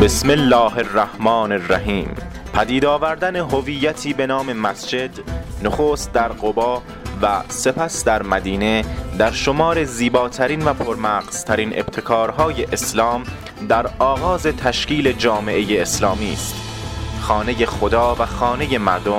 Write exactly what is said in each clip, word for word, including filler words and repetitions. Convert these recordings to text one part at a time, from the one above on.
بسم الله الرحمن الرحیم. پدید آوردن هویتی به نام مسجد، نخست در قبا و سپس در مدینه، در شمار زیباترین و پرمغزترین ابتکارهای اسلام در آغاز تشکیل جامعه اسلامی است. خانه خدا و خانه مردم،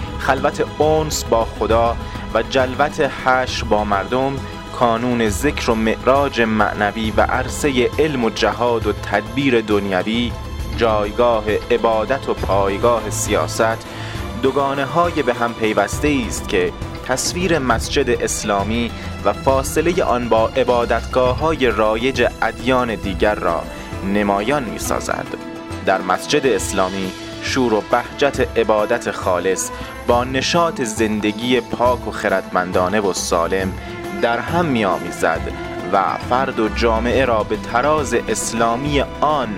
خلوت انس با خدا و جلوت حشر با مردم، کانون ذکر و معراج معنوی و عرصه علم و جهاد و تدبیر دنیوی، جایگاه عبادت و پایگاه سیاست، دوگانه های به هم پیوسته است که تصویر مسجد اسلامی و فاصله آن با عبادتگاه های رایج ادیان دیگر را نمایان می سازد. در مسجد اسلامی شور و بهجت عبادت خالص با نشاط زندگی پاک و خردمندانه و سالم در هم می آمیزد و فرد و جامعه را به تراز اسلامی آن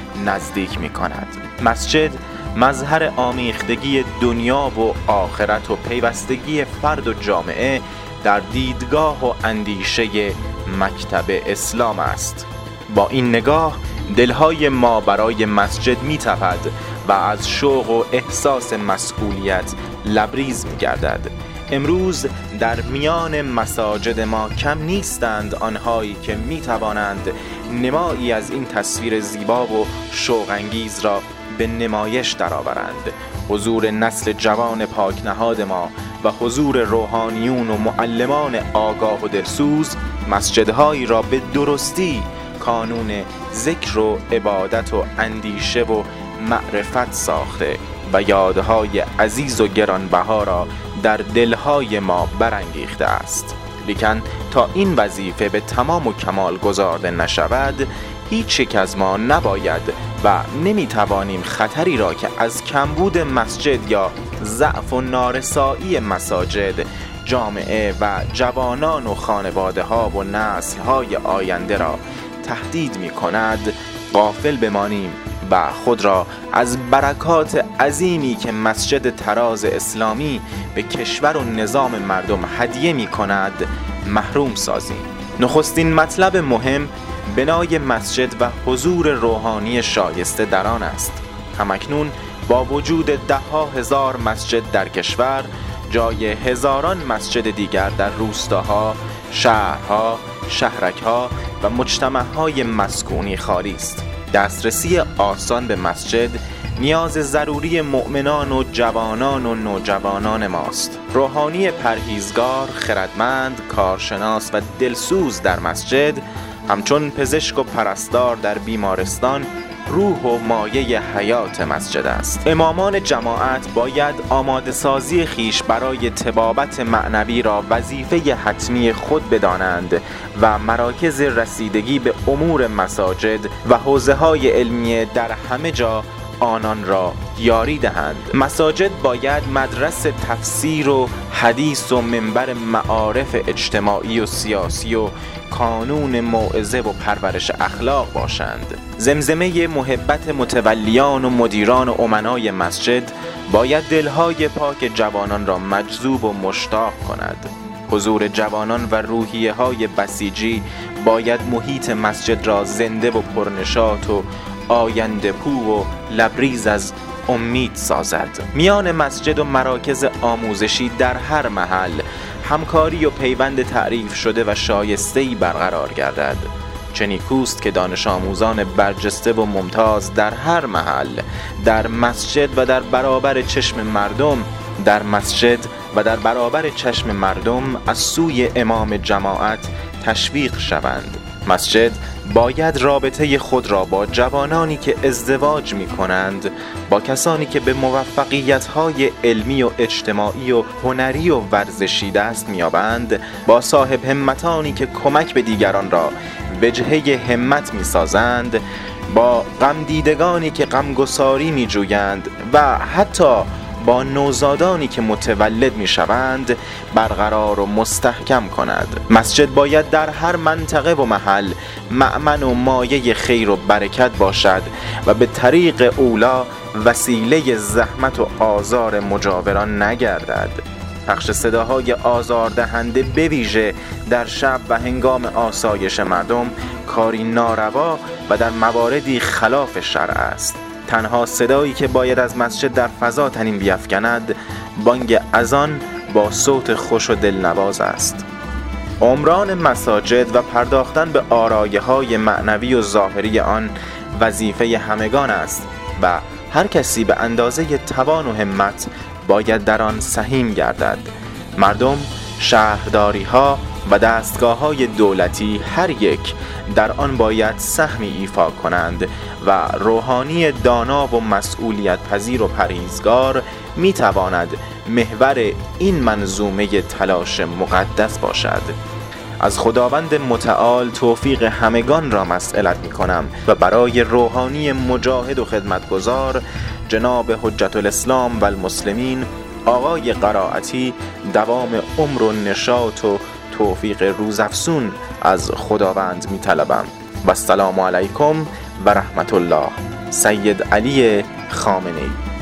نزدیک می کند. مسجد مظهر آمیختگی دنیا و آخرت و پیوستگی فرد و جامعه در دیدگاه و اندیشه مکتب اسلام است. با این نگاه دلهای ما برای مسجد می تپد و از شوق و احساس مسئولیت لبریز می گردد. امروز در میان مساجد ما کم نیستند آنهایی که می توانند نمایی از این تصویر زیبا و شوق‌انگیز را به نمایش درآورند. حضور نسل جوان پاکنهاد ما و حضور روحانیون و معلمان آگاه و دلسوز مسجدهایی را به درستی کانون ذکر و عبادت و اندیشه و معرفت ساخته و یادهای عزیز و گرانبها را در دلهای ما برانگیخته است. لیکن تا این وظیفه به تمام و کمال گزارده نشود، هیچ یک از ما نباید و نمیتوانیم خطری را که از کمبود مسجد یا ضعف و نارسایی مساجد جامعه و جوانان و خانواده ها و نسل های آینده را تهدید می کند غافل بمانیم و خود را از برکات عظیمی که مسجد تراز اسلامی به کشور و نظام مردم هدیه می کند محروم سازیم. نخستین مطلب مهم بنای مسجد و حضور روحانی شایسته در آن است. همکنون با وجود ده ها هزار مسجد در کشور، جای هزاران مسجد دیگر در روستاها، شهرها، شهرکها و مجتمعهای مسکونی خالی است. دسترسی آسان به مسجد نیاز ضروری مؤمنان و جوانان و نوجوانان ماست. روحانی پرهیزگار، خردمند، کارشناس و دلسوز در مسجد، همچون پزشک و پرستار در بیمارستان، روح و مایه حیات مسجد است. امامان جماعت باید آماده سازی خیش برای طبابت معنوی را وظیفه حتمی خود بدانند و مراکز رسیدگی به امور مساجد و حوزه‌های علمیه در همه جا آنان را یاری دهند. مساجد باید مدرسه تفسیر و حدیث و منبر معارف اجتماعی و سیاسی و کانون موعظه و پرورش اخلاق باشند. زمزمه محبت متولیان و مدیران و امنای مسجد باید دلهای پاک جوانان را مجذوب و مشتاق کند. حضور جوانان و روحیه های بسیجی باید محیط مسجد را زنده و پرنشاط و آینده پو و لبریز از امید سازد. میان مسجد و مراکز آموزشی در هر محل همکاری و پیوند تعریف شده و شایسته‌ای برقرار گردد. چه نیکوست که دانش آموزان برجسته و ممتاز در هر محل، در مسجد و در برابر چشم مردم در مسجد و در برابر چشم مردم از سوی امام جماعت تشویق شوند. مسجد باید رابطه خود را با جوانانی که ازدواج می کنند، با کسانی که به موفقیت‌های علمی و اجتماعی و هنری و ورزشی دست می‌یابند، با صاحب همتانی که کمک به دیگران را وجهه همت می‌سازند، با غم دیدگانی که غمگساری می‌جویند و حتی با نوزادانی که متولد می شوند برقرار و مستحکم کند. مسجد باید در هر منطقه و محل مأمن و مایه خیر و برکت باشد و به طریق اولا وسیله زحمت و آزار مجاوران نگردد. پخش صداهای آزاردهنده به ویژه در شب و هنگام آسایش مردم کاری ناروا و در مواردی خلاف شرع است. تنها صدایی که باید از مسجد در فضا طنین بیفکند بانگ اذان با صوت خوش و دلنواز است. عمران مساجد و پرداختن به آرایه‌های معنوی و ظاهری آن وظیفه همگان است و هر کسی به اندازه توان و همت باید در آن سهیم گردد. مردم، شهرداری‌ها و دستگاه‌های دولتی هر یک در آن باید سهمی ایفا کنند و روحانی دانا و مسئولیت پذیر و پرهیزگار می‌تواند محور این منظومه تلاش مقدس باشد. از خداوند متعال توفیق همگان را مسئلت می کنم و برای روحانی مجاهد و خدمتگزار جناب حجت الاسلام و المسلمین آقای قرائتی دوام عمر و نشاط و توفیق روزافزون از خداوند می طلبم. و السلام علیکم و رحمت الله. سید علی خامنه‌ای.